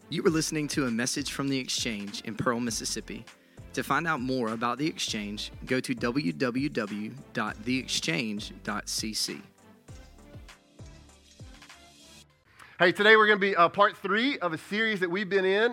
You were listening to a message from The Exchange in Pearl, Mississippi. To find out more about The Exchange, go to www.theexchange.cc. Hey, today we're going to be part 3 of a series that we've been in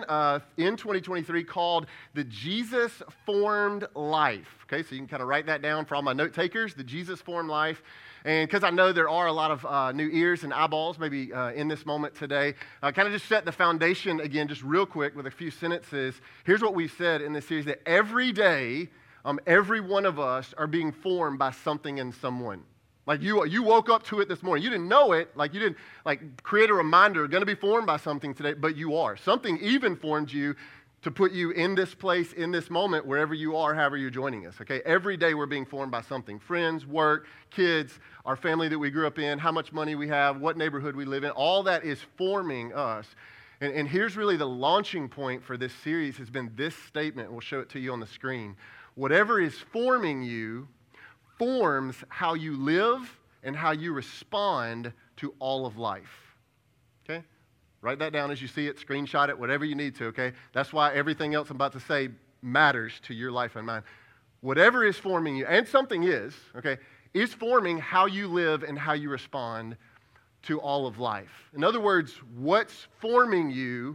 2023 called The Jesus Formed Life. Okay, so you can kind of write that down for all my note takers, The Jesus Formed Life. And because I know there are a lot of new ears and eyeballs maybe in this moment today, kind of just set the foundation again just real quick with a few sentences. Here's what we've said in this series, that every day, every one of us are being formed by something and someone. Like you woke up to it this morning. You didn't know it. Like you didn't create a reminder, going to be formed by something today, but you are. Something even formed you to put you in this place, in this moment, wherever you are, however you're joining us, okay? Every day we're being formed by something. Friends, work, kids, our family that we grew up in, how much money we have, what neighborhood we live in, all that is forming us. And here's really the launching point for this series has been this statement. We'll show it to you on the screen. Whatever is forming you forms how you live and how you respond to all of life, okay? Write that down as you see it, screenshot it, whatever you need to, okay? That's why everything else I'm about to say matters to your life and mine. Whatever is forming you, and something is, okay, is forming how you live and how you respond to all of life. In other words, what's forming you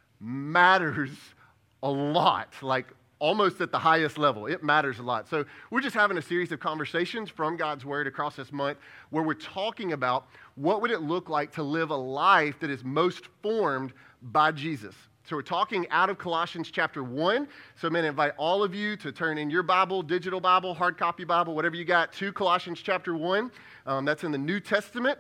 matters a lot, like almost at the highest level. It matters a lot. So we're just having a series of conversations from God's Word across this month where we're talking about what would it look like to live a life that is most formed by Jesus. So we're talking out of Colossians chapter 1. So I'm going to invite all of you to turn in your Bible, digital Bible, hard copy Bible, whatever you got, to Colossians chapter 1. That's in the New Testament.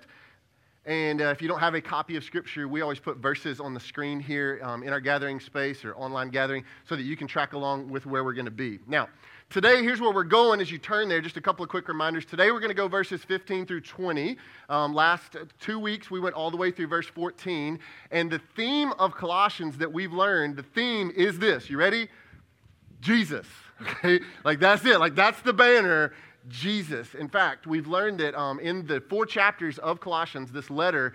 And if you don't have a copy of Scripture, we always put verses on the screen here in our gathering space or online gathering so that you can track along with where we're going to be. Now, today, here's where we're going as you turn there. Just a couple of quick reminders. Today, we're going to go verses 15 through 20. Last 2 weeks, we went all the way through verse 14. And the theme of Colossians that we've learned, the theme is this. You ready? Jesus. Okay? Like, that's it. Like, that's the banner. Jesus. In fact, we've learned that in the 4 chapters of Colossians, this letter,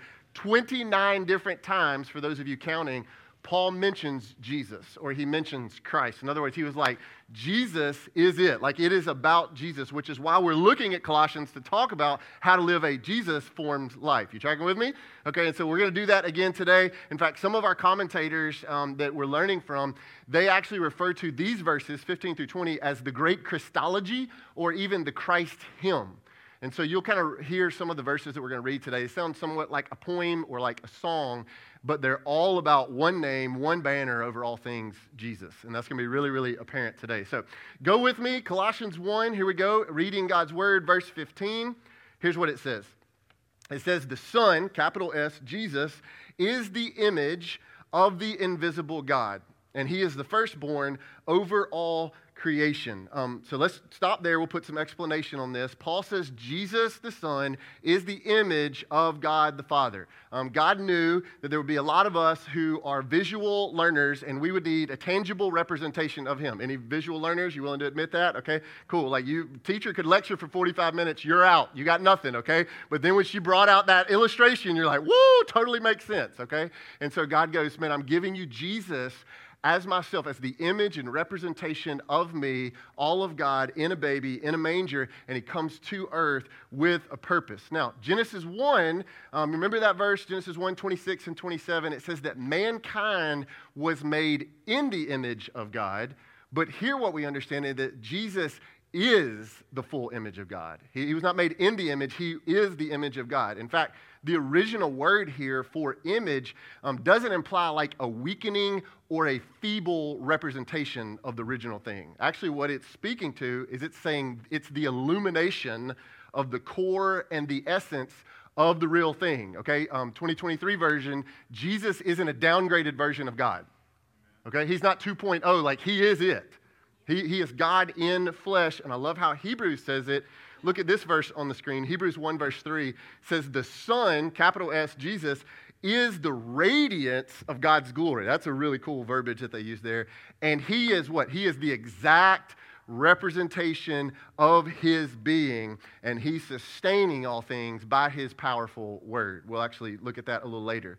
29 different times, for those of you counting, Paul mentions Jesus, or he mentions Christ. In other words, he was like, Jesus is it. Like, it is about Jesus, which is why we're looking at Colossians to talk about how to live a Jesus-formed life. You tracking with me? Okay, and so we're going to do that again today. In fact, some of our commentators that we're learning from, they actually refer to these verses, 15 through 20, as the great Christology, or even the Christ hymn. And so you'll kind of hear some of the verses that we're going to read today. They sound somewhat like a poem or like a song, but they're all about one name, one banner over all things, Jesus. And that's going to be really, really apparent today. So go with me, Colossians 1. Here we go, reading God's Word, verse 15. Here's what it says. It says, the Son, capital S, Jesus, is the image of the invisible God, and he is the firstborn over all creation. So let's stop there. We'll put some explanation on this. Paul says Jesus, the Son, is the image of God the Father. God knew that there would be a lot of us who are visual learners, and we would need a tangible representation of him. Any visual learners? You willing to admit that? Okay, cool. Like teacher could lecture for 45 minutes. You're out. You got nothing, okay? But then when she brought out that illustration, you're like, woo, totally makes sense, okay? And so God goes, man, I'm giving you Jesus as myself, as the image and representation of me, all of God in a baby, in a manger, and he comes to earth with a purpose. Now, Genesis 1, remember that verse, Genesis 1, 26 and 27, it says that mankind was made in the image of God, but here what we understand is that Jesus is the full image of God. He was not made in the image, he is the image of God. In fact, the original word here for image doesn't imply like a weakening or a feeble representation of the original thing. Actually, what it's speaking to is it's saying it's the illumination of the core and the essence of the real thing, okay? 2023 version, Jesus isn't a downgraded version of God, okay? He's not 2.0, like he is it. He is God in flesh, and I love how Hebrews says it. Look at this verse on the screen. Hebrews 1 verse 3 says, the Son, capital S, Jesus, is the radiance of God's glory. That's a really cool verbiage that they use there. And he is what? He is the exact representation of his being, and he's sustaining all things by his powerful word. We'll actually look at that a little later.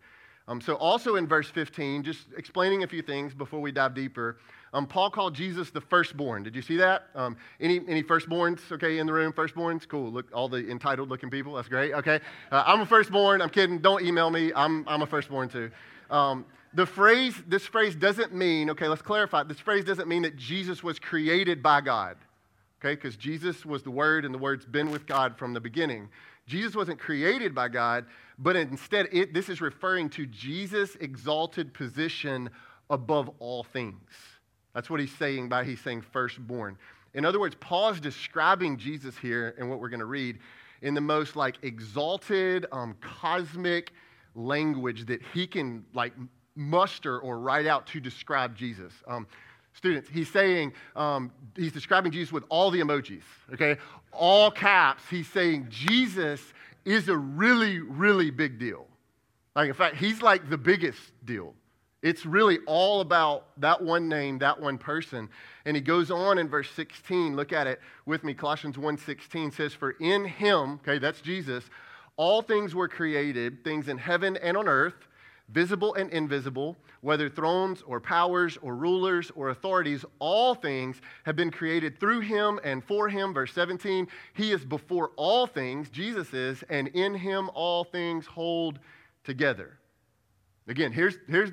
So also in verse 15, just explaining a few things before we dive deeper, Paul called Jesus the firstborn. Did you see that? Any firstborns, okay, in the room? Firstborns? Cool. Look, all the entitled-looking people. That's great. Okay. I'm a firstborn. I'm kidding. Don't email me. I'm a firstborn too. This phrase doesn't mean, okay, let's clarify. This phrase doesn't mean that Jesus was created by God, okay, because Jesus was the Word and the Word's been with God from the beginning. Jesus wasn't created by God, but instead this is referring to Jesus' exalted position above all things. That's what he's saying firstborn. In other words, Paul is describing Jesus here in what we're going to read in the most exalted, cosmic language that he can muster or write out to describe Jesus. Students, he's saying, he's describing Jesus with all the emojis, okay? All caps, he's saying Jesus is a really, really big deal. In fact, he's the biggest deal. It's really all about that one name, that one person. And he goes on in verse 16, look at it with me, Colossians 1:16 says, "For in him," okay, that's Jesus, "all things were created, things in heaven and on earth, visible and invisible, whether thrones or powers or rulers or authorities, all things have been created through him and for him." Verse 17, "He is before all things," Jesus is, "and in him all things hold together." Again, here's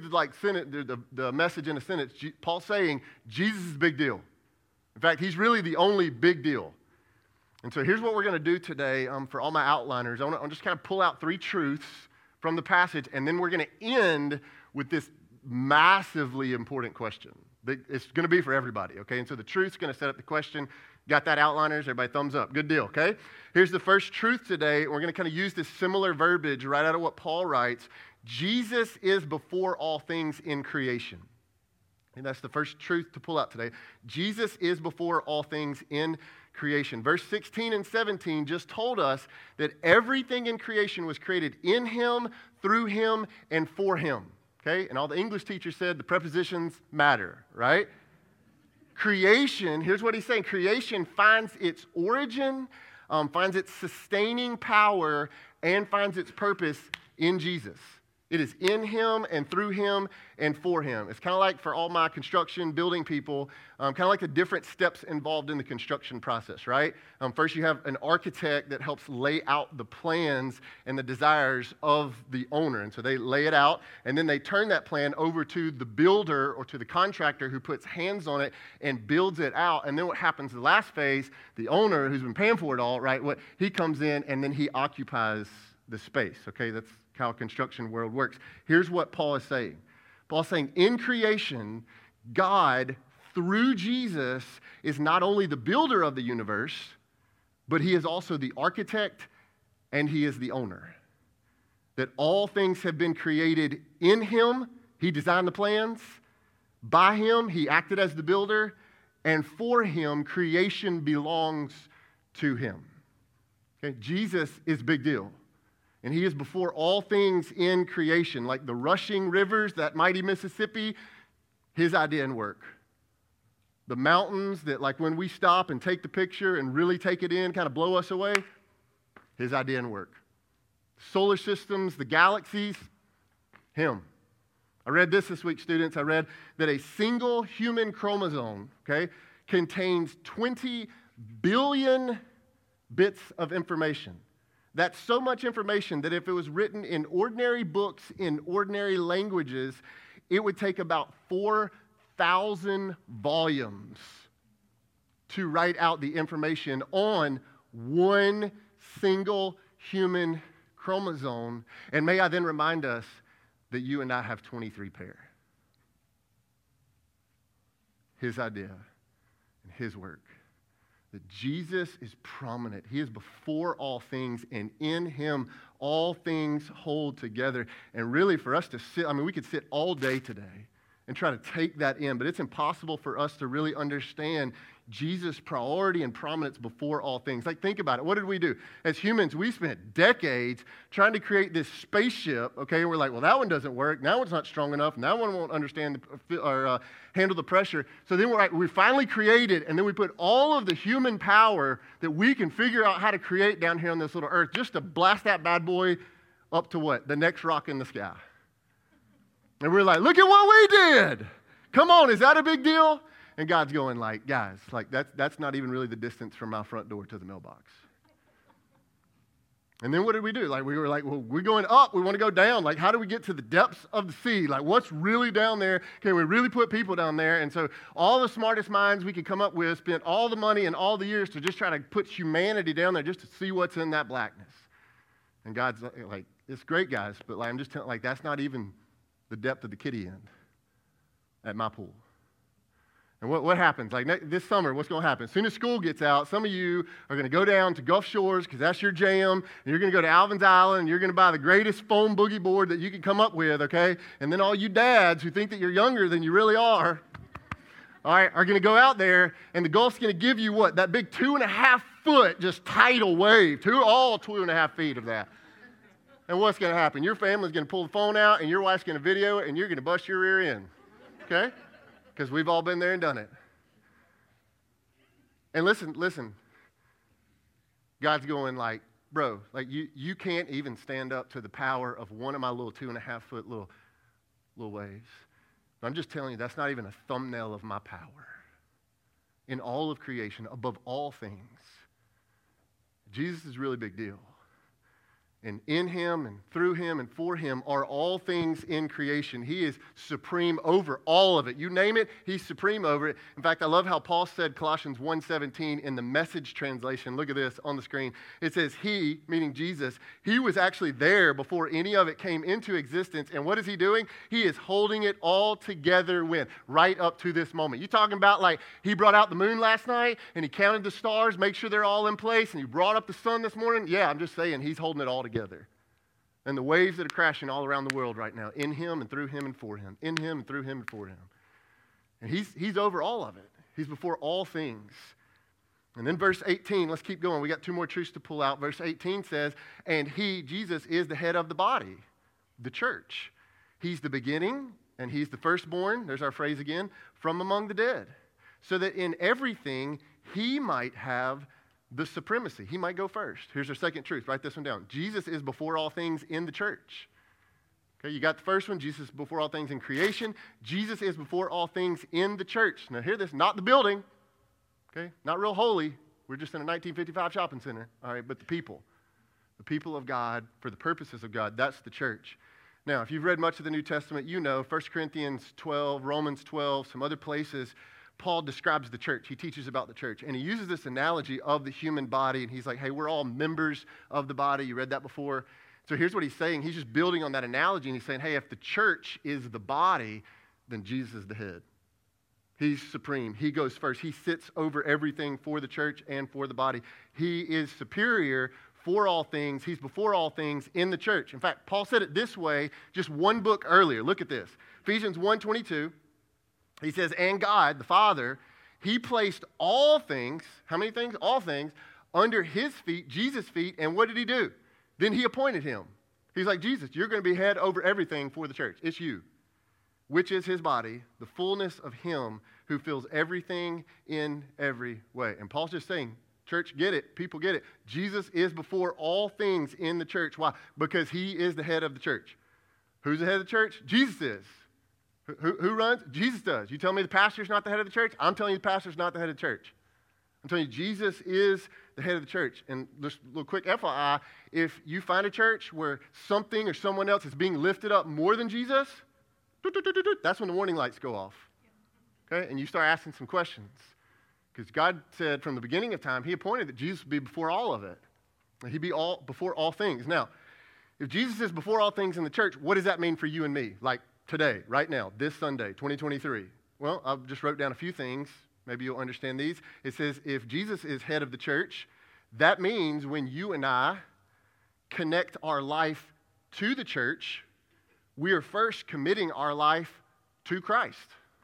the message in a sentence. Paul's saying Jesus is a big deal. In fact, he's really the only big deal. And so here's what we're going to do today for all my outliners. I'll just kind of pull out 3 truths from the passage, and then we're going to end with this massively important question. It's going to be for everybody, okay? And so the truth's going to set up the question. Got that, outliners? Everybody thumbs up. Good deal, okay? Here's the first truth today. We're going to kind of use this similar verbiage right out of what Paul writes. Jesus is before all things in creation. And that's the first truth to pull out today. Jesus is before all things in creation. Verse 16 and 17 just told us that everything in creation was created in him, through him, and for him. Okay? And all the English teachers said the prepositions matter, right? Creation, here's what he's saying. Creation finds its origin, finds its sustaining power, and finds its purpose in Jesus. It is in him and through him and for him. It's kind of like for all my construction building people, kind of like the different steps involved in the construction process, right? First, you have an architect that helps lay out the plans and the desires of the owner. And so they lay it out, and then they turn that plan over to the builder or to the contractor who puts hands on it and builds it out. And then what happens in the last phase, the owner who's been paying for it all, right? He comes in and then he occupies the space, okay? That's how a construction world works. Here's what Paul is saying. Paul's saying in creation, God, through Jesus, is not only the builder of the universe, but he is also the architect and he is the owner. That all things have been created in him. He designed the plans. By him, he acted as the builder. And for him, creation belongs to him. Okay? Jesus is a big deal. And he is before all things in creation, like the rushing rivers, that mighty Mississippi, his idea and work. The mountains that, when we stop and take the picture and really take it in, kind of blow us away, his idea and work. Solar systems, the galaxies, him. I read this week, students. I read that a single human chromosome, okay, contains 20 billion bits of information. That's so much information that if it was written in ordinary books in ordinary languages, it would take about 4,000 volumes to write out the information on one single human chromosome. And may I then remind us that you and I have 23 pair. His idea and his work. That Jesus is prominent. He is before all things, and in him all things hold together. And really for us to sit, we could sit all day today and try to take that in, but it's impossible for us to really understand Jesus' priority and prominence before all things. Think about it. What did we do? As humans, we spent decades trying to create this spaceship, okay? And we're like, well, that one doesn't work. That one's not strong enough. And that one won't understand or handle the pressure. So then we finally created, and then we put all of the human power that we can figure out how to create down here on this little earth just to blast that bad boy up to what? The next rock in the sky. And we're like, look at what we did. Come on, is that a big deal? And God's going like, guys, like that's not even really the distance from my front door to the mailbox. And then what did we do? Like we were like, well, we're going up. We want to go down. Like, how do we get to the depths of the sea? Like, what's really down there? Can we really put people down there? And so all the smartest minds we could come up with spent all the money and all the years to just try to put humanity down there just to see what's in that blackness. And God's like, it's great, guys, but like I'm just telling, like that's not even the depth of the kiddie end at my pool. And what happens? Like this summer, what's going to happen? As soon as school gets out, some of you are going to go down to Gulf Shores because that's your jam, and you're going to go to Alvin's Island, and you're going to buy the greatest foam boogie board that you can come up with, okay? And then all you dads who think that you're younger than you really are, all right, are going to go out there, and the Gulf's going to give you what? That big 2.5 foot just tidal wave, all 2.5 feet of that. And what's going to happen? Your family's going to pull the phone out, and your wife's going to video it, and you're going to bust your rear end, okay? Because we've all been there and done it. And listen. God's going like, bro, like you can't even stand up to the power of one of my little 2.5 foot little waves. But I'm just telling you, that's not even a thumbnail of my power. In all of creation, above all things, Jesus is a really big deal. And in him and through him and for him are all things in creation. He is supreme over all of it. You name it, he's supreme over it. In fact, I love how Paul said Colossians 1:17 in the Message translation. Look at this on the screen. It says he, meaning Jesus, he was actually there before any of it came into existence. And what is he doing? He is holding it all together right up to this moment. You talking about like he brought out the moon last night and he counted the stars, make sure they're all in place, and he brought up the sun this morning? Yeah, I'm just saying he's holding it all together. And the waves that are crashing all around the world right now, in him and through him and for him, in him and through him and for him. And he's over all of it. He's before all things. And then verse 18, let's keep going. We got 2 more truths to pull out. Verse 18 says, and he, Jesus, is the head of the body, the church. He's the beginning and he's the firstborn, there's our phrase again, from among the dead. So that in everything he might have the supremacy. He might go first. Here's our second truth. Write this one down. Jesus is before all things in the church. Okay, you got the first one. Jesus is before all things in creation. Jesus is before all things in the church. Now hear this, not the building. Okay, not real holy. We're just in a 1955 shopping center. All right, but the people of God for the purposes of God. That's the church. Now, if you've read much of the New Testament, you know 1 Corinthians 12, Romans 12, some other places, Paul describes the church. He teaches about the church. And he uses this analogy of the human body. And he's like, hey, we're all members of the body. You read that before? So here's what he's saying. He's just building on that analogy. And he's saying, hey, if the church is the body, then Jesus is the head. He's supreme. He goes first. He sits over everything for the church and for the body. He is superior for all things. He's before all things in the church. In fact, Paul said it this way just one book earlier. Look at this. Ephesians 1:22. He says, and God, the Father, he placed all things, how many things? All things, under his feet, Jesus' feet, and what did he do? Then he appointed him. He's like, Jesus, you're going to be head over everything for the church. It's you, which is his body, the fullness of him who fills everything in every way. And Paul's just saying, church, get it. People get it. Jesus is before all things in the church. Why? Because he is the head of the church. Who's the head of the church? Jesus is. Who runs? Jesus does. You tell me the pastor's not the head of the church? I'm telling you the pastor's not the head of the church. I'm telling you Jesus is the head of the church. And just a little quick FYI, if you find a church where something or someone else is being lifted up more than Jesus, that's when the warning lights go off. Okay? And you start asking some questions. Because God said from the beginning of time, he appointed that Jesus would be before all of it. That he'd be before all things. Now, if Jesus is before all things in the church, what does that mean for you and me? Like, today, right now, this Sunday, 2023. Well, I just wrote down a few things. Maybe you'll understand these. It says, if Jesus is head of the church, that means when you and I connect our life to the church, we are first committing our life to Christ.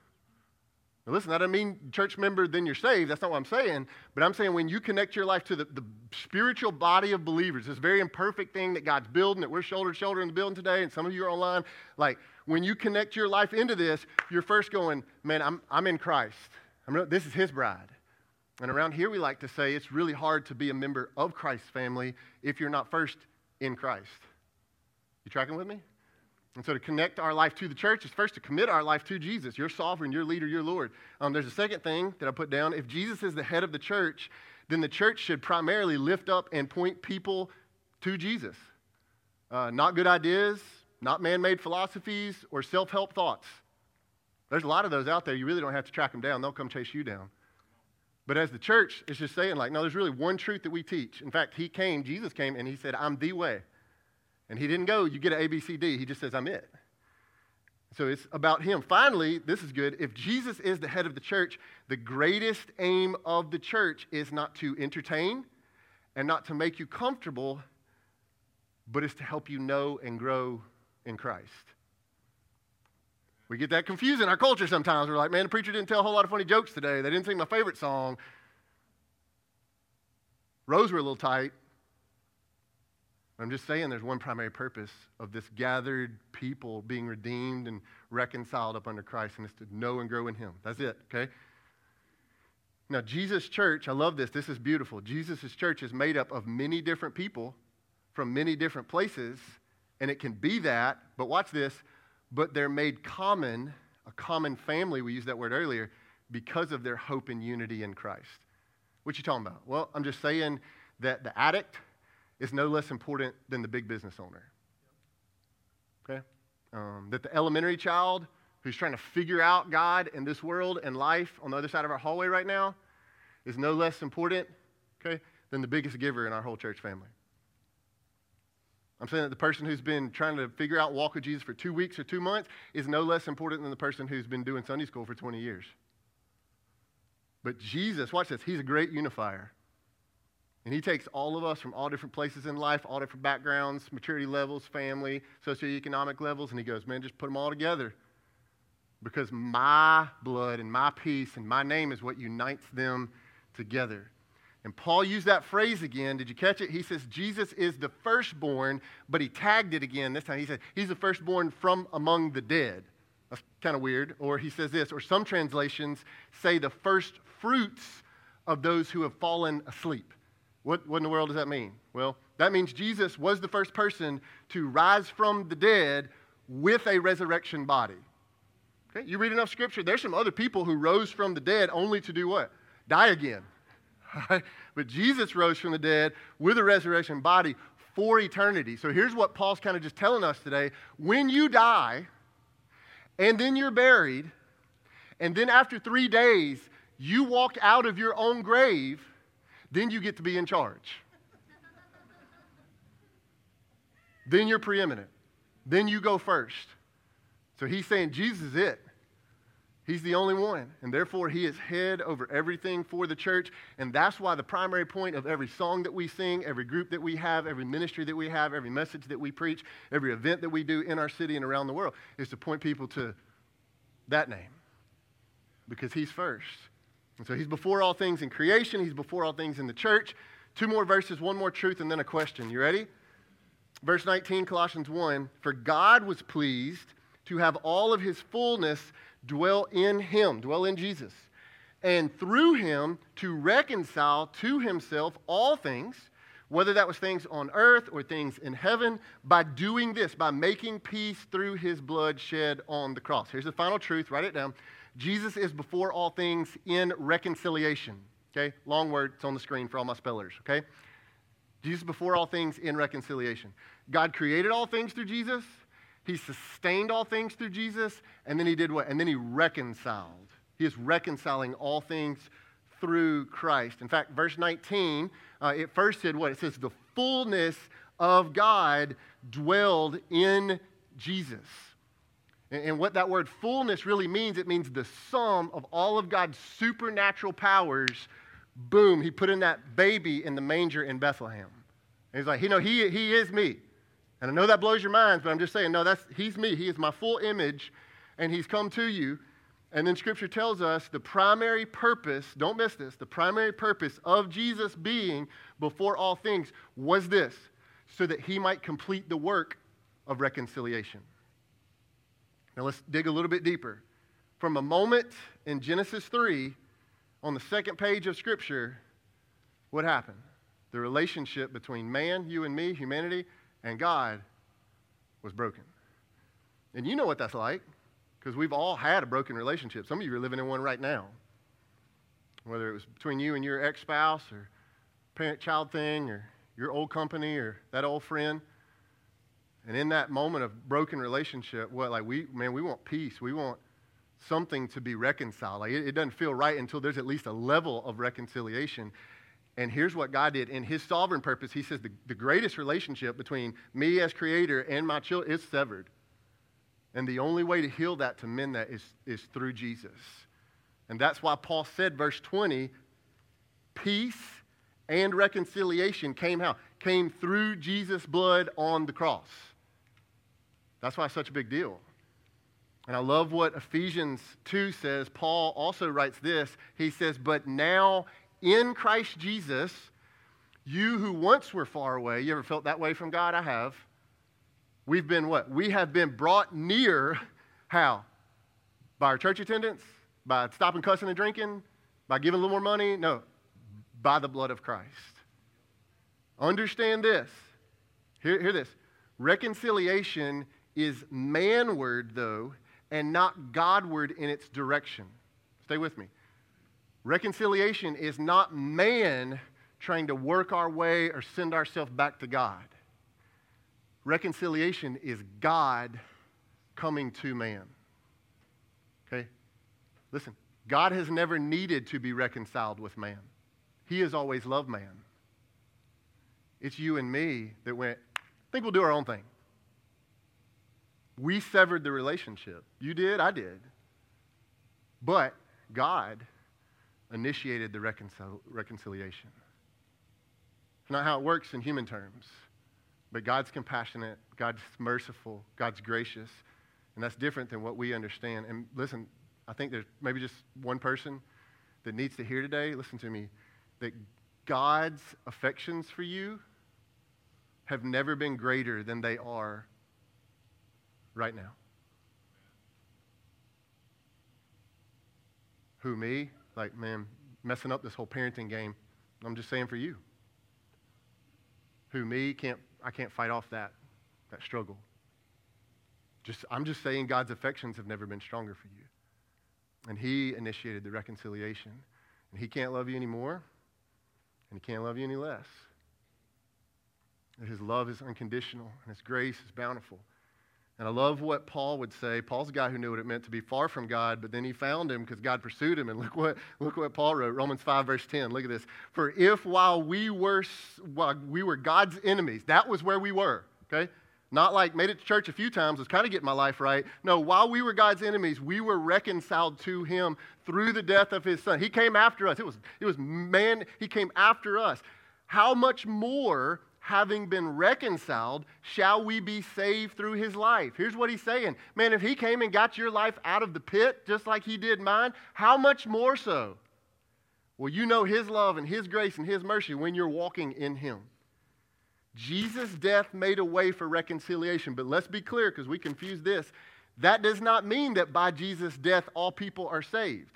Now listen, that doesn't mean church member, then you're saved. That's not what I'm saying. But I'm saying when you connect your life to the spiritual body of believers, this very imperfect thing that God's building, that we're shoulder to shoulder in the building today, and some of you are online, like when you connect your life into this, you're first going, man, I'm in Christ. This is his bride. And around here we like to say it's really hard to be a member of Christ's family if you're not first in Christ. You tracking with me? And so to connect our life to the church is first to commit our life to Jesus, your sovereign, your leader, your Lord. There's a second thing that I put down. If Jesus is the head of the church, then the church should primarily lift up and point people to Jesus. Not good ideas, not man-made philosophies, or self-help thoughts. There's a lot of those out there. You really don't have to track them down. They'll come chase you down. But as the church, it's just saying like, no, there's really one truth that we teach. In fact, Jesus came, and he said, I'm the way. And he didn't go, you get an A, B, C, D. He just says, I'm it. So it's about him. Finally, this is good. If Jesus is the head of the church, the greatest aim of the church is not to entertain and not to make you comfortable, but is to help you know and grow in Christ. We get that confused in our culture sometimes. We're like, man, the preacher didn't tell a whole lot of funny jokes today. They didn't sing my favorite song. Rows were a little tight. I'm just saying there's one primary purpose of this gathered people being redeemed and reconciled up under Christ, and it's to know and grow in him. That's it, okay? Now, Jesus' church, I love this. This is beautiful. Jesus' church is made up of many different people from many different places, and it can be that, but watch this, but they're made common, a common family, we used that word earlier, because of their hope and unity in Christ. What you talking about? Well, I'm just saying that the addict is no less important than the big business owner. Okay? That the elementary child who's trying to figure out God and this world and life on the other side of our hallway right now is no less important, okay, than the biggest giver in our whole church family. I'm saying that the person who's been trying to figure out walk with Jesus for 2 weeks or 2 months is no less important than the person who's been doing Sunday school for 20 years. But Jesus, watch this, he's a great unifier. And he takes all of us from all different places in life, all different backgrounds, maturity levels, family, socioeconomic levels, and he goes, man, just put them all together. Because my blood and my peace and my name is what unites them together. And Paul used that phrase again. Did you catch it? He says Jesus is the firstborn, but he tagged it again this time. He said he's the firstborn from among the dead. That's kind of weird. Or he says this, or some translations say the first fruits of those who have fallen asleep. What in the world does that mean? Well, that means Jesus was the first person to rise from the dead with a resurrection body. Okay? You read enough scripture, there's some other people who rose from the dead only to do what? Die again. But Jesus rose from the dead with a resurrection body for eternity. So here's what Paul's kind of just telling us today. When you die, and then you're buried, and then after 3 days, you walk out of your own grave, then you get to be in charge. Then you're preeminent. Then you go first. So he's saying Jesus is it. He's the only one, and therefore he is head over everything for the church, and that's why the primary point of every song that we sing, every group that we have, every ministry that we have, every message that we preach, every event that we do in our city and around the world is to point people to that name, because he's first. And so he's before all things in creation, he's before all things in the church. 2 more verses, 1 more truth, and then a question. You ready? Verse 19, Colossians 1, for God was pleased to have all of his fullness dwell in him, dwell in Jesus, and through him to reconcile to himself all things, whether that was things on earth or things in heaven, by doing this, by making peace through his blood shed on the cross. Here's the final truth, write it down. Jesus is before all things in reconciliation. Okay, long word, it's on the screen for all my spellers, okay? Jesus before all things in reconciliation. God created all things through Jesus. He sustained all things through Jesus, and then he did what? And then he reconciled. He is reconciling all things through Christ. In fact, verse 19, it first said what? It says the fullness of God dwelled in Jesus. And what that word fullness really means, it means the sum of all of God's supernatural powers. Boom, he put in that baby in the manger in Bethlehem. And he's like, he is me. And I know that blows your minds, but I'm just saying, no, he's me. He is my full image, and he's come to you. And then Scripture tells us the primary purpose, don't miss this, the primary purpose of Jesus being before all things was this, so that he might complete the work of reconciliation. Now let's dig a little bit deeper. From a moment in Genesis 3, on the second page of Scripture, what happened? The relationship between man, you and me, humanity, and God was broken. And you know what that's like, because we've all had a broken relationship. Some of you are living in one right now. Whether it was between you and your ex-spouse or parent-child thing or your old company or that old friend. And in that moment of broken relationship, we want peace. We want something to be reconciled. Like it doesn't feel right until there's at least a level of reconciliation. And here's what God did. In his sovereign purpose, he says the greatest relationship between me as creator and my children is severed. And the only way to heal that, to mend that, is through Jesus. And that's why Paul said, verse 20, peace and reconciliation came how? Came through Jesus' blood on the cross. That's why it's such a big deal. And I love what Ephesians 2 says. Paul also writes this. He says, but now in Christ Jesus, you who once were far away, you ever felt that way from God? I have. We've been what? We have been brought near, how? By our church attendance? By stopping cussing and drinking? By giving a little more money? No. By the blood of Christ. Understand this. Hear this. Reconciliation is manward, though, and not Godward in its direction. Stay with me. Reconciliation is not man trying to work our way or send ourselves back to God. Reconciliation is God coming to man. Okay? Listen, God has never needed to be reconciled with man. He has always loved man. It's you and me that went, I think we'll do our own thing. We severed the relationship. You did, I did. But God initiated the reconciliation. It's not how it works in human terms. But God's compassionate, God's merciful, God's gracious, and that's different than what we understand. And listen, I think there's maybe just one person that needs to hear today, listen to me, that God's affections for you have never been greater than they are right now. Who, me? Like, man, messing up this whole parenting game. I'm just saying for you. Who, me? I can't fight off that struggle. I'm just saying God's affections have never been stronger for you. And he initiated the reconciliation. And he can't love you anymore, and he can't love you any less. And his love is unconditional, and his grace is bountiful. And I love what Paul would say. Paul's a guy who knew what it meant to be far from God, but then he found him because God pursued him. And look what Paul wrote, Romans 5, verse 10. Look at this. For if while we were God's enemies, that was where we were, okay? Not like made it to church a few times, was kind of getting my life right. No, while we were God's enemies, we were reconciled to him through the death of his son. He came after us. It was man, he came after us. How much more, having been reconciled, shall we be saved through his life? Here's what he's saying. Man, if he came and got your life out of the pit, just like he did mine, how much more so? Well, you know his love and his grace and his mercy when you're walking in him. Jesus' death made a way for reconciliation. But let's be clear, because we confuse this. That does not mean that by Jesus' death, all people are saved.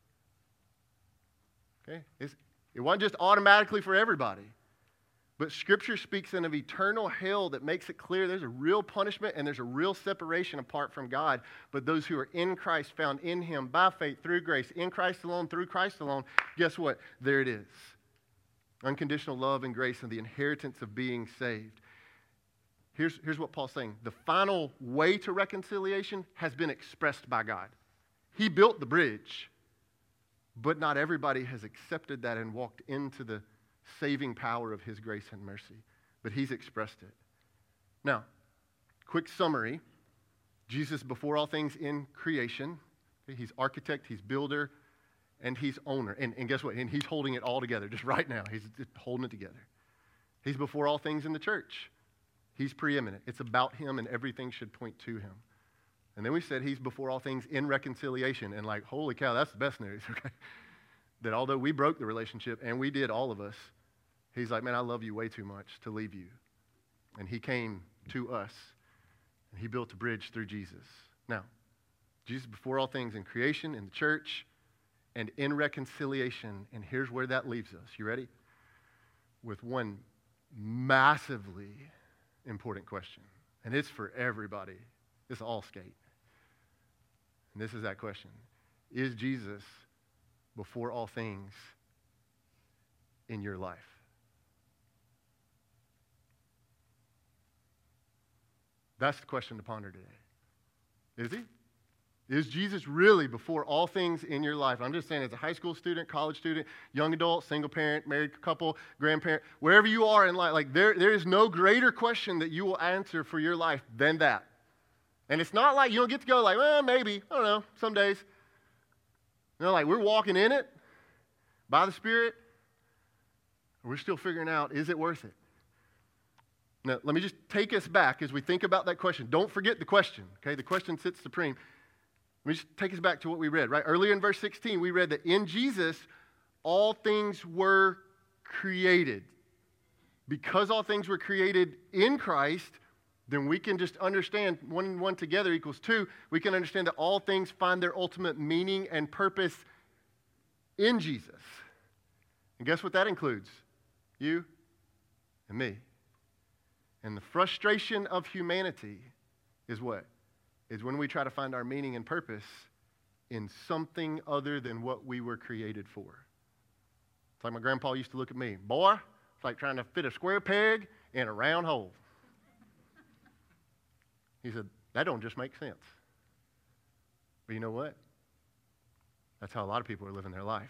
Okay? It wasn't just automatically for everybody. But Scripture speaks of eternal hell that makes it clear there's a real punishment and there's a real separation apart from God. But those who are in Christ, found in him by faith, through grace, in Christ alone, through Christ alone, guess what? There it is. Unconditional love and grace and the inheritance of being saved. Here's what Paul's saying. The final way to reconciliation has been expressed by God. He built the bridge, but not everybody has accepted that and walked into the saving power of his grace and mercy. But he's expressed it. Now, quick summary. Jesus, before all things in creation, he's architect, he's builder, and he's owner. And guess what? And he's holding it all together just right now. He's just holding it together. He's before all things in the church. He's preeminent. It's about him, and everything should point to him. And then we said he's before all things in reconciliation. And like, holy cow, that's the best news, okay? That although we broke the relationship, and we did, all of us, he's like, man, I love you way too much to leave you. And he came to us, and he built a bridge through Jesus. Now, Jesus before all things in creation, in the church, and in reconciliation. And here's where that leaves us. You ready? With one massively important question. And it's for everybody. It's all skate. And this is that question. Is Jesus before all things in your life? That's the question to ponder today. Is he? Is Jesus really before all things in your life? I'm just saying, as a high school student, college student, young adult, single parent, married couple, grandparent, wherever you are in life, like there is no greater question that you will answer for your life than that. And it's not like you don't get to go like, well, maybe, I don't know, some days. Like we're walking in it by the Spirit. We're still figuring out, is it worth it? Now, let me just take us back as we think about that question. Don't forget the question, okay? The question sits supreme. Let me just take us back to what we read, right? Earlier in verse 16, we read that in Jesus, all things were created. Because all things were created in Christ, then we can just understand 1 and 1 together equals 2. We can understand that all things find their ultimate meaning and purpose in Jesus. And guess what that includes? You and me. And the frustration of humanity is what? Is when we try to find our meaning and purpose in something other than what we were created for. It's like my grandpa used to look at me. Boy, it's like trying to fit a square peg in a round hole. He said, that don't just make sense. But you know what? That's how a lot of people are living their life.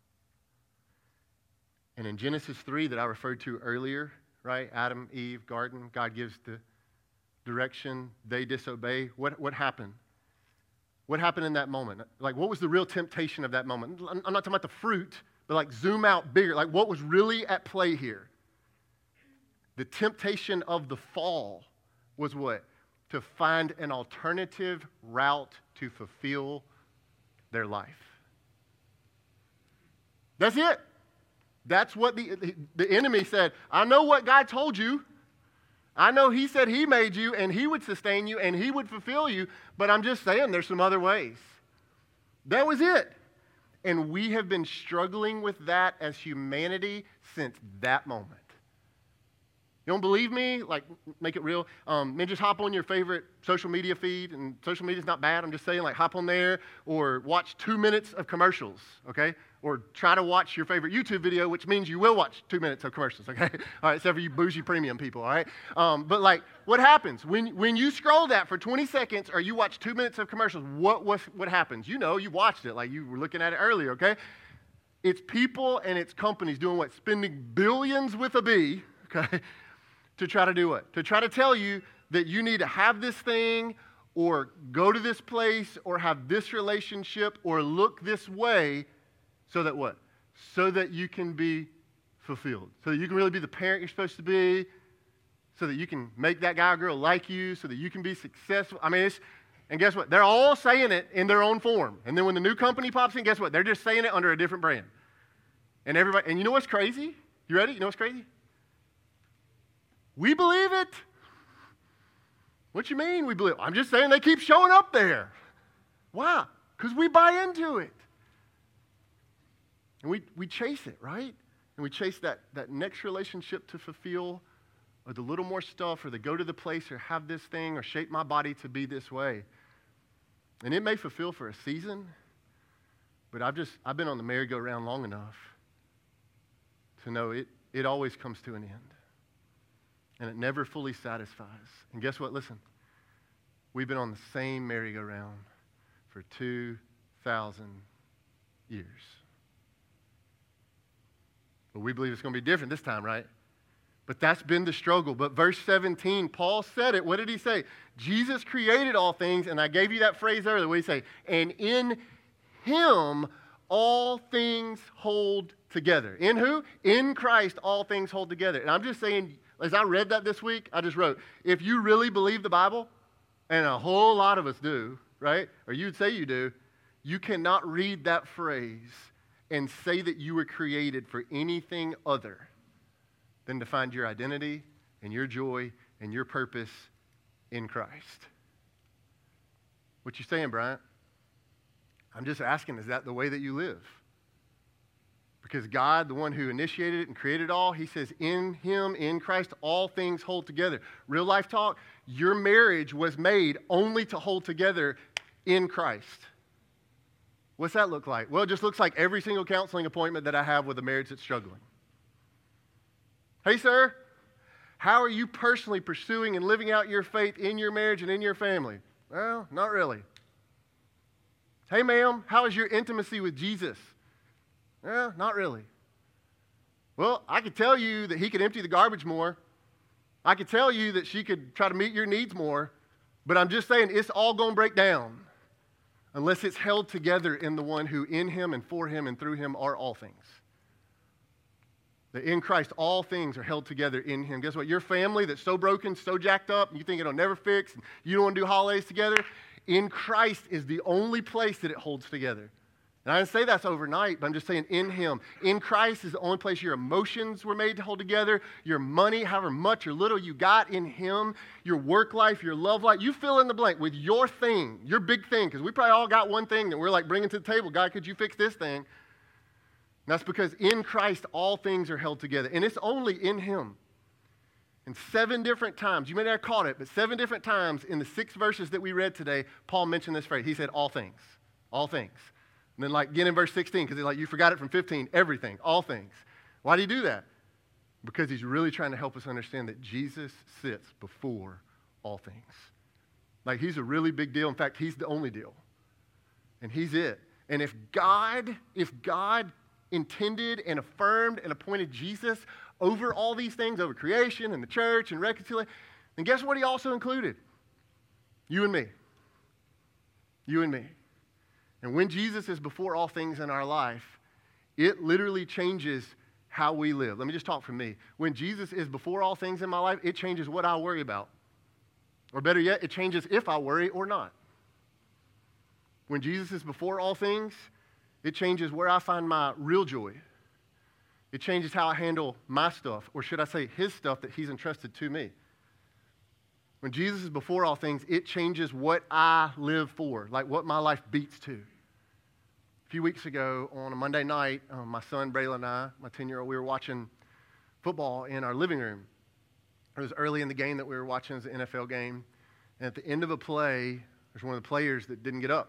And in Genesis 3 that I referred to earlier, right? Adam, Eve, garden, God gives the direction, they disobey. What happened? What happened in that moment? Like, what was the real temptation of that moment? I'm not talking about the fruit, but like zoom out bigger. Like, what was really at play here? The temptation of the fall was what? To find an alternative route to fulfill their life. That's it. That's what the enemy said. I know what God told you. I know he said he made you and he would sustain you and he would fulfill you, but I'm just saying there's some other ways. That was it. And we have been struggling with that as humanity since that moment. You don't believe me? Like, make it real. Man, just hop on your favorite social media feed, and social media is not bad. I'm just saying, like, hop on there or watch 2 minutes of commercials, okay? Or try to watch your favorite YouTube video, which means you will watch 2 minutes of commercials, okay? All right, except for you bougie premium people, all right? But, like, what happens? When you scroll that for 20 seconds or you watch 2 minutes of commercials, what happens? You know, you watched it, like you were looking at it earlier, okay? It's people and it's companies doing what? Spending billions with a B, okay? To try to do what? To try to tell you that you need to have this thing or go to this place or have this relationship or look this way so that what? So that you can be fulfilled. So that you can really be the parent you're supposed to be. So that you can make that guy or girl like you. So that you can be successful. I mean, and guess what? They're all saying it in their own form. And then when the new company pops in, guess what? They're just saying it under a different brand. And everybody, and you know what's crazy? You ready? You know what's crazy? We believe it. What you mean we believe? I'm just saying they keep showing up there. Why? Because we buy into it. And we chase it, right? And we chase that next relationship to fulfill, or the little more stuff, or the go to the place, or have this thing, or shape my body to be this way. And it may fulfill for a season, but I've been on the merry-go-round long enough to know it always comes to an end. And it never fully satisfies. And guess what? Listen, we've been on the same merry-go-round for 2,000 years. But we believe it's going to be different this time, right? But that's been the struggle. But verse 17, Paul said it. What did he say? Jesus created all things, and I gave you that phrase earlier. What did he say? And in him all things hold together. In who? In Christ all things hold together. And I'm just saying, as I read that this week, I just wrote, if you really believe the Bible, and a whole lot of us do, right? Or you'd say you do, you cannot read that phrase and say that you were created for anything other than to find your identity and your joy and your purpose in Christ. What you saying, Bryant? I'm just asking, is that the way that you live? Because God, the one who initiated it and created it all, he says, in him, in Christ, all things hold together. Real life talk, your marriage was made only to hold together in Christ. What's that look like? Well, it just looks like every single counseling appointment that I have with a marriage that's struggling. Hey, sir, how are you personally pursuing and living out your faith in your marriage and in your family? Well, not really. Hey, ma'am, how is your intimacy with Jesus? Well, not really. Well, I could tell you that he could empty the garbage more. I could tell you that she could try to meet your needs more, but I'm just saying it's all going to break down unless it's held together in the one who in him and for him and through him are all things. That in Christ, all things are held together in him. Guess what? Your family that's so broken, so jacked up, and you think it'll never fix, and you don't want to do holidays together, in Christ is the only place that it holds together. And I didn't say that's overnight, but I'm just saying in him. In Christ is the only place your emotions were made to hold together, your money, however much or little you got in him, your work life, your love life. You fill in the blank with your thing, your big thing, because we probably all got one thing that we're like bringing to the table. God, could you fix this thing? And that's because in Christ, all things are held together. And it's only in him. And 7 different times, you may not have caught it, but 7 different times in the 6 verses that we read today, Paul mentioned this phrase. He said, all things, all things. And then again in verse 16, because you forgot it from 15, everything, all things. Why do you do that? Because he's really trying to help us understand that Jesus sits before all things. Like he's a really big deal. In fact, he's the only deal. And he's it. And if God intended and affirmed and appointed Jesus over all these things, over creation and the church and reconciliation, then guess what he also included? You and me. You and me. And when Jesus is before all things in our life, it literally changes how we live. Let me just talk for me. When Jesus is before all things in my life, it changes what I worry about. Or better yet, it changes if I worry or not. When Jesus is before all things, it changes where I find my real joy. It changes how I handle my stuff, or should I say his stuff that he's entrusted to me. When Jesus is before all things, it changes what I live for, like what my life beats to. A few weeks ago on a Monday night, my son Braylon and I, my 10-year-old, we were watching football in our living room. It was early in the game that we were watching. It was an NFL game. And at the end of a play, there's one of the players that didn't get up.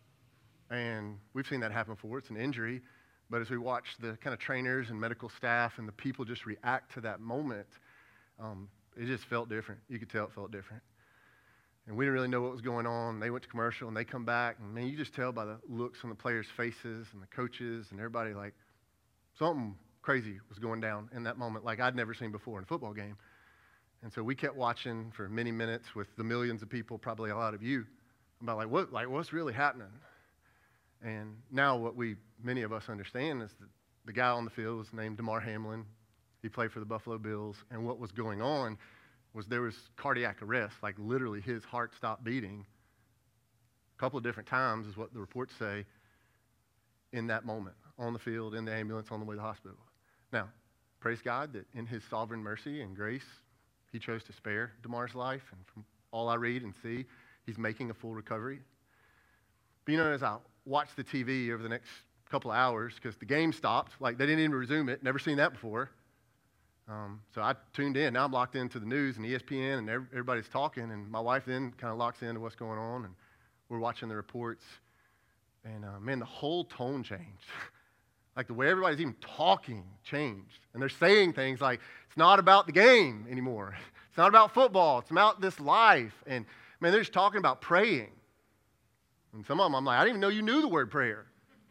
And we've seen that happen before. It's an injury. But as we watched the kind of trainers and medical staff and the people just react to that moment, it just felt different. You could tell it felt different. And we didn't really know what was going on. They went to commercial and they come back. And man, you just tell by the looks on the players' faces and the coaches and everybody like something crazy was going down in that moment like I'd never seen before in a football game. And so we kept watching for many minutes with the millions of people, probably a lot of you, about what's really happening. And now many of us understand is that the guy on the field was named Damar Hamlin. He played for the Buffalo Bills. And what was going on was there was cardiac arrest, like literally his heart stopped beating a couple of different times is what the reports say in that moment, on the field, in the ambulance, on the way to the hospital. Now, praise God that in his sovereign mercy and grace, he chose to spare Damar's life. And from all I read and see, he's making a full recovery. But as I watched the TV over the next couple of hours, because the game stopped, like they didn't even resume it, never seen that before. So I tuned in. Now I'm locked into the news and ESPN, and everybody's talking, and my wife then kind of locks into what's going on, and we're watching the reports. And man, the whole tone changed. Like the way everybody's even talking changed. And they're saying things like, it's not about the game anymore. It's not about football. It's about this life. And man, they're just talking about praying. And some of them, I'm like, I didn't even know you knew the word prayer.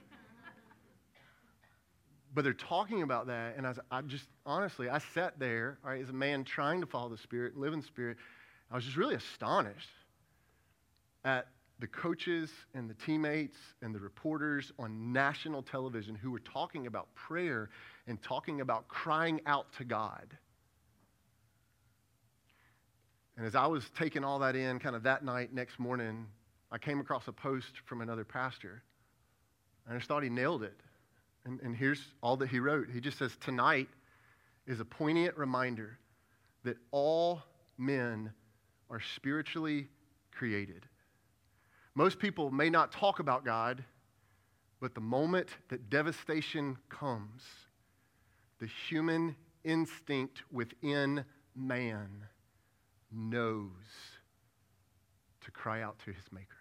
But they're talking about that, and I sat there, all right, as a man trying to follow the Spirit, live in the Spirit. I was just really astonished at the coaches and the teammates and the reporters on national television who were talking about prayer and talking about crying out to God. And as I was taking all that in kind of that night, next morning, I came across a post from another pastor, and I just thought he nailed it. And here's all that he wrote. He just says, tonight is a poignant reminder that all men are spiritually created. Most people may not talk about God, but the moment that devastation comes, the human instinct within man knows to cry out to his maker.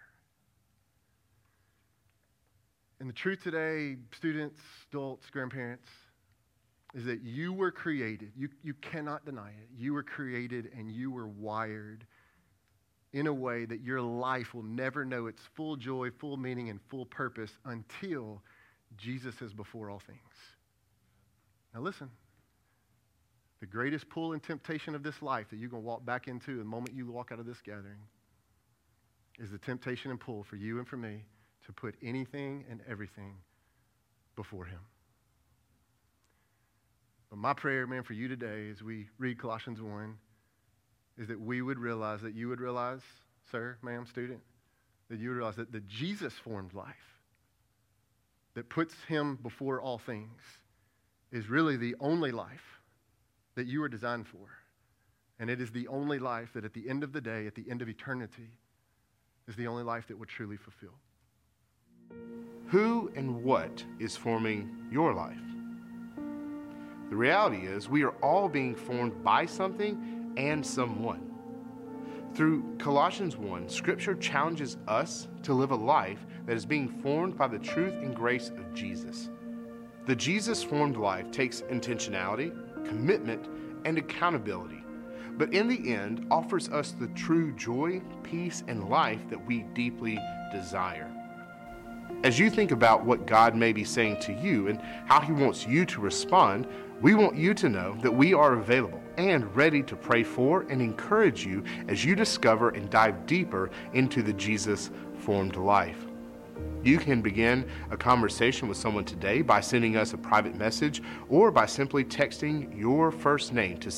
And the truth today, students, adults, grandparents, is that you were created. You cannot deny it. You were created and you were wired in a way that your life will never know its full joy, full meaning, and full purpose until Jesus is before all things. Now listen, the greatest pull and temptation of this life that you're going to walk back into the moment you walk out of this gathering is the temptation and pull for you and for me to put anything and everything before him. But my prayer, man, for you today as we read Colossians 1 is that we would realize, that you would realize, sir, ma'am, student, that you would realize that the Jesus-formed life that puts him before all things is really the only life that you were designed for. And it is the only life that at the end of the day, at the end of eternity, is the only life that will truly fulfill. Who and what is forming your life? The reality is we are all being formed by something and someone. Through Colossians 1, Scripture challenges us to live a life that is being formed by the truth and grace of Jesus. The Jesus-formed life takes intentionality, commitment, and accountability, but in the end offers us the true joy, peace, and life that we deeply desire. As you think about what God may be saying to you and how he wants you to respond, we want you to know that we are available and ready to pray for and encourage you as you discover and dive deeper into the Jesus-formed life. You can begin a conversation with someone today by sending us a private message or by simply texting your first name to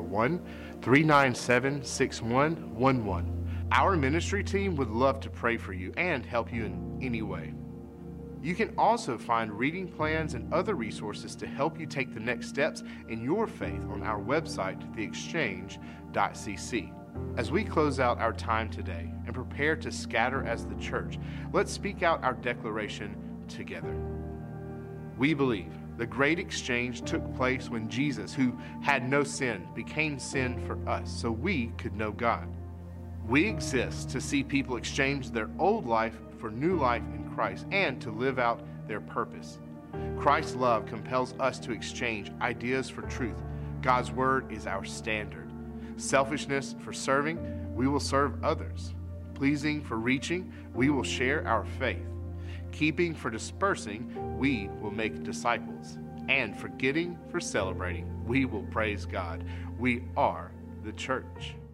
601-397-6111. Our ministry team would love to pray for you and help you in any way. You can also find reading plans and other resources to help you take the next steps in your faith on our website, theexchange.cc. As we close out our time today and prepare to scatter as the church, let's speak out our declaration together. We believe the great exchange took place when Jesus, who had no sin, became sin for us so we could know God. We exist to see people exchange their old life for new life in Christ and to live out their purpose. Christ's love compels us to exchange ideas for truth. God's word is our standard. Selfishness for serving, we will serve others. Pleasing for reaching, we will share our faith. Keeping for dispersing, we will make disciples. And forgetting for celebrating, we will praise God. We are the church.